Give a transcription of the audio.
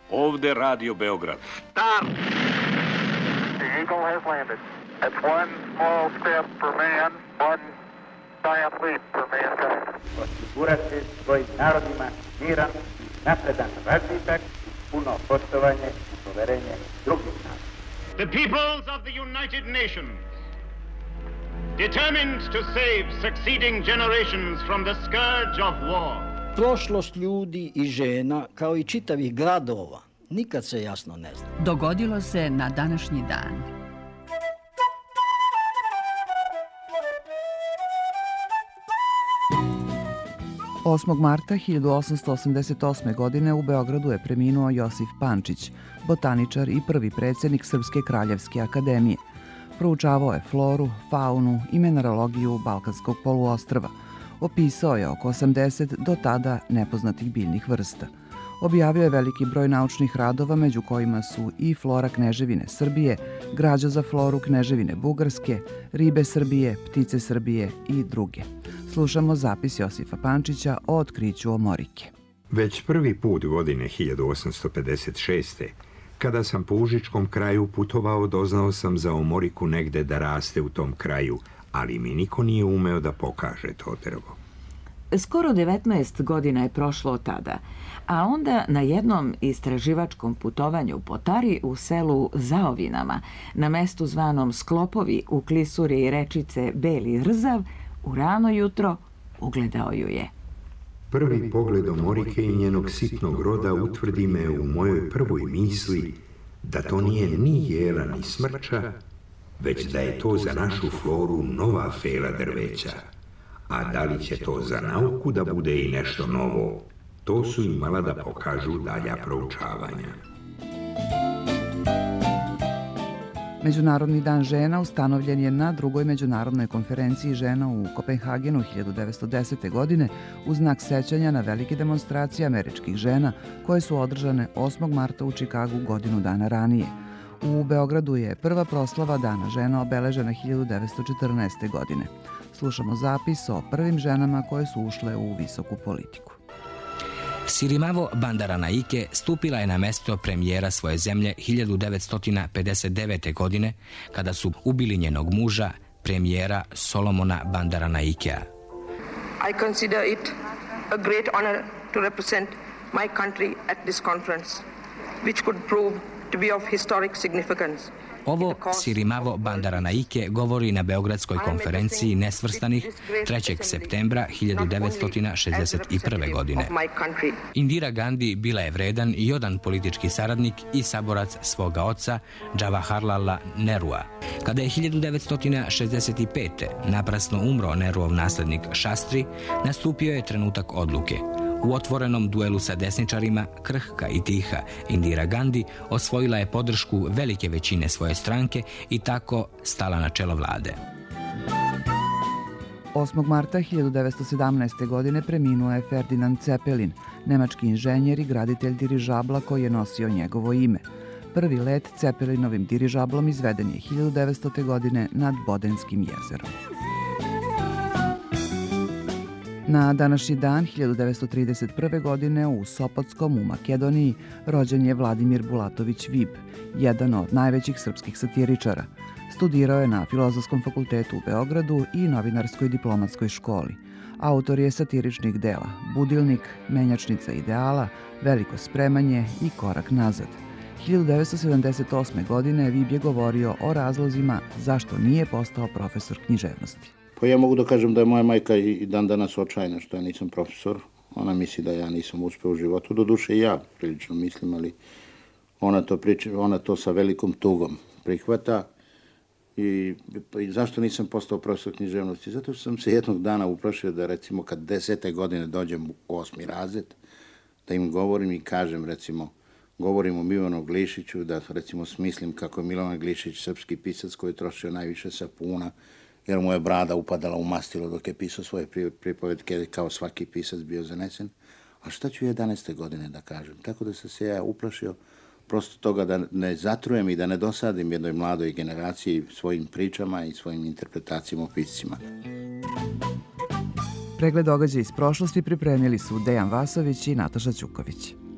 Ovde Radio Beograd. Start! The Eagle has landed. It's one small step for man, one giant leap for mankind. Osigurati svojim narodima miran, napredan razvitak, puno poštovanje i poverenje drugih naroda. The peoples of the United Nations, determined to save succeeding generations from the scourge of war. Prošlost ljudi i žena, kao i čitavih gradova, nikad se jasno ne zna. Dogodilo se na današnji dan. Osmog marta 1888. godine u Beogradu je preminuo Josif Pančić, botaničar i prvi predsjednik Srpske kraljevske akademije. Proučavao je floru, faunu i mineralogiju Balkanskog poluostrva. Opisao je oko 80 do tada nepoznatih biljnih vrsta. Objavio je veliki broj naučnih radova, među kojima su i flora Kneževine Srbije, građa za floru Kneževine Bugarske, ribe Srbije, ptice Srbije i druge. Slušamo zapis Josifa Pančića o otkriću omorike. Već prvi put godine 1856. kada sam po Užičkom kraju putovao, doznao sam za omoriku negde da raste u tom kraju, ali mi niko nije umeo da pokaže to drvo. Skoro 19 godina je prošlo od tada, a onda na jednom istraživačkom putovanju po Tari u selu Zaovinama, na mestu zvanom Sklopovi u klisuri rečice Beli Rzav, u rano jutro ugledao ju je. Prvi pogled omorike i njenog sitnog roda utvrdi me u mojoj prvoj misli da to nije ni jela ni smrča, već da je to za našu floru nova fela drveća. A da li će to za nauku da bude i nešto novo, to su imala da pokažu dalja proučavanja. Međunarodni dan žena ustanovljen je na drugoj međunarodnoj konferenciji žena u Kopenhagenu 1910. godine u znak sećanja na velike demonstracije američkih žena koje su održane 8. marta u Čikagu godinu dana ranije. U Beogradu je prva proslava Dana žena obeležena 1914. godine. Slušamo zapis o prvim ženama koje su ušle u visoku politiku. Sirimavo Bandaranaike stupila je na mesto premijera svoje zemlje 1959. godine kada su ubili njenog muža, premijera Solomona Bandaranaikea. I consider it a great honor to represent my country at this conference, which could prove to be of historic significance. Ovo Sirimavo Bandaranaike govori na Beogradskoj konferenciji nesvrstanih 3. septembra 1961. godine. Indira Gandhi bila je vredan i odan politički saradnik i saborac svoga oca Jawaharlala Nerua. Kada je 1965. naprasno umro Neruov naslednik Shastri, nastupio je trenutak odluke. U otvorenom duelu sa desničarima, krhka i tiha, Indira Gandhi osvojila je podršku velike većine svoje stranke i tako stala na čelo vlade. 8. marta 1917. godine preminuo je Ferdinand Zeppelin, nemački inženjer i graditelj dirižabla koji je nosio njegovo ime. Prvi let Zeppelinovim dirižablom izveden je 1900. godine nad Bodenskim jezerom. Na današnji dan 1931. godine u Sopotskom u Makedoniji rođen je Vladimir Bulatović Vib, jedan od najvećih srpskih satiričara. Studirao je na Filozofskom fakultetu u Beogradu i Novinarskoj diplomatskoj školi. Autor je satiričnih dela Budilnik, Menjačnica ideala, Veliko spremanje i Korak nazad. 1978. godine Vib je govorio o razlozima zašto nije postao profesor književnosti. Pa ja mogu da kažem da je moja majka i dan danas očajna što ja nisam profesor. Ona misli da ja nisam uspeo u životu. Doduše i ja prilično mislim, ali ona to sa velikom tugom prihvata. I zašto nisam postao profesor književnosti? Zato što sam se jednog dana uplašio da recimo kad 10. godine dođem u 8. razred, da im govorim i kažem recimo, govorim o Milanu Glišiću, da recimo smislim kako je Milovan Glišić srpski pisac koji je trošio najviše sapuna, jer mu je brada upadala u mastilo dok je pisao svoje pripovetke, kao svaki pisac bio zanesen. A šta ću 11. godine da kažem? Tako da sam se ja uplašio prosto toga da ne zatrujem i da ne dosadim jednoj mladoj generaciji svojim pričama i svojim interpretacijama o piscima. Pregled događaja iz prošlosti pripremili su Dejan Vasović i Nataša Ćuković.